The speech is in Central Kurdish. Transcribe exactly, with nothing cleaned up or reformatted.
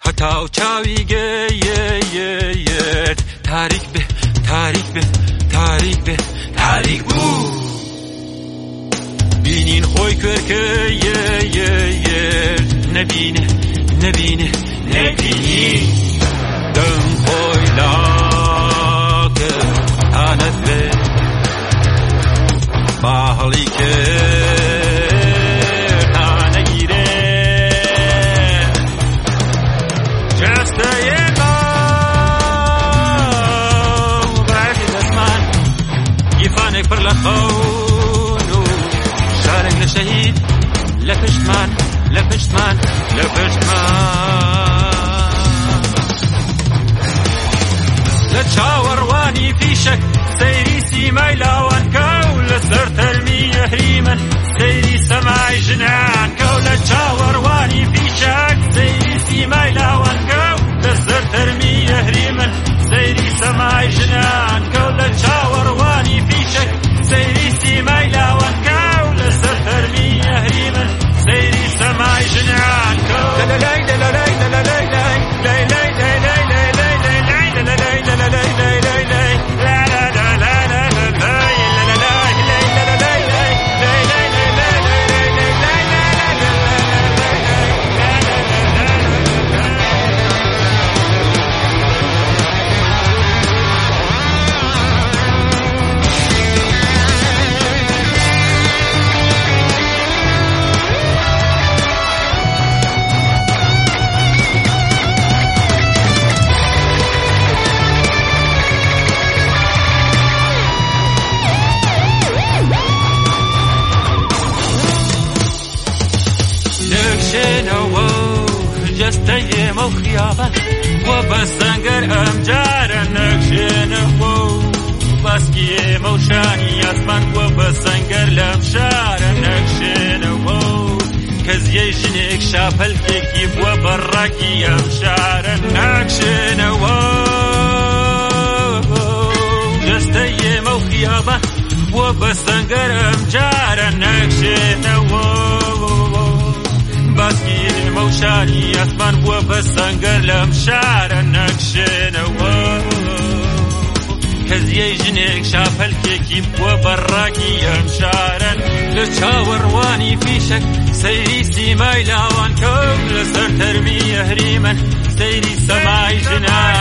هەتاو چاوی گەیەیەت تاریک بێ تاریک بێ تاریک بێ تاریک بوو بینین خۆی کوێرکەیەیەت نەبینێ نەبینێ نەبینی دەنگ خۆی لاکە تانەت بێ با هەڵی کرد تانەگیرێ جەستەیەکە بەعەردی دەسمان گیفانێک پڕ لە خەون و شارێک لە شەهید لە پشتمان لە پشتمان لە پشتمان لە چاوەڕوانی فیشەک سەیری سیمای لاوانکە و لەسەر تەرمی ئەهریمن سەیری سەمای ژنانکە و لە چاوەڕوانی فیشەک سەیری سیمای لاوانکە و لەسەر تەرمی ئەهریمن سەیری سەمای ژنانکە و لە چاوەڕوانی فیشەک سەیری سیمای لاوانکە و لەسەر تەرمی ئەهریمن سەیری سەمای ژنانکە و لەلای لەلای لەلای لای لای لای لای لای لای لای لای لای لای لای لای لای جەستەیێمە و خیابان وە بەسەنگەر ئەم جارە نەکشێنەوە و باسکی ئێمە و شانی ئاسمان وە بەسەنگەر لەم شارە نەکشێنەوە و کەزیەی ژنێک شاپەلکێکی بووە بەڕاکی ئەم شارە نەکشێنەوە جەستەیێمە و خیابان وە بەسەنگەر ئەم جارە نەکشێنەوە باسکی ئێمە و شانی ئاسمان بووە بەسەنگەر لەم شارە نەکشێنەوە کەزیەی ژنێک شاپەلکێکی بووە بەڕاکی ئەم شارەن لە چاوەڕوانی فیشەک سەیری سیمای لاوانکە و لەسەر تەرمی ئەهریمن سەیری سەمای ژنان